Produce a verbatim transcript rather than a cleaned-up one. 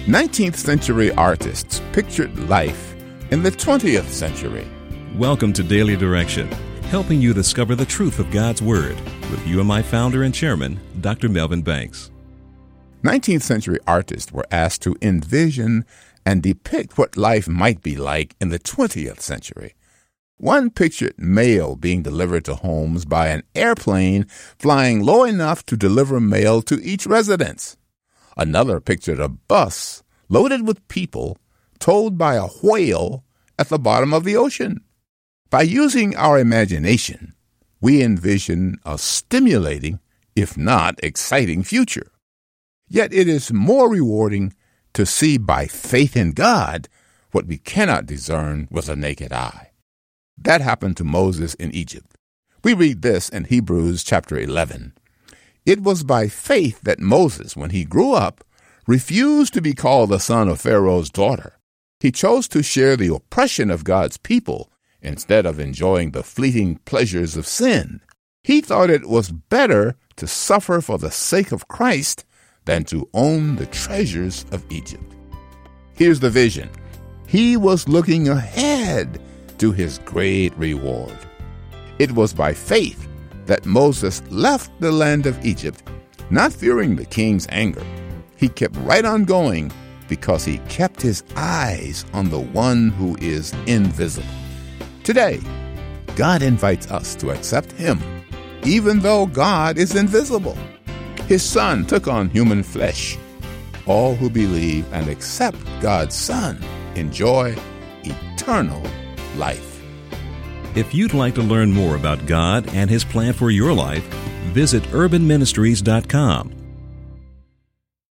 nineteenth century artists pictured life in the twentieth century. Welcome to Daily Direction, helping you discover the truth of God's Word with U M I founder and chairman, Doctor Melvin Banks. nineteenth century artists were asked to envision and depict what life might be like in the twentieth century. One pictured mail being delivered to homes by an airplane flying low enough to deliver mail to each residence. Another pictured a bus loaded with people towed by a whale at the bottom of the ocean. By using our imagination, we envision a stimulating, if not exciting, future. Yet it is more rewarding to see by faith in God what we cannot discern with the naked eye. That happened to Moses in Egypt. We read this in Hebrews chapter eleven. It was by faith that Moses, when he grew up, refused to be called the son of Pharaoh's daughter. He chose to share the oppression of God's people instead of enjoying the fleeting pleasures of sin. He thought it was better to suffer for the sake of Christ than to own the treasures of Egypt. Here's the vision. He was looking ahead to his great reward. It was by faith that Moses left the land of Egypt, not fearing the king's anger. He kept right on going because he kept his eyes on the one who is invisible. Today, God invites us to accept him, even though God is invisible. His Son took on human flesh. All who believe and accept God's Son enjoy eternal life. If you'd like to learn more about God and His plan for your life, visit urban ministries dot com.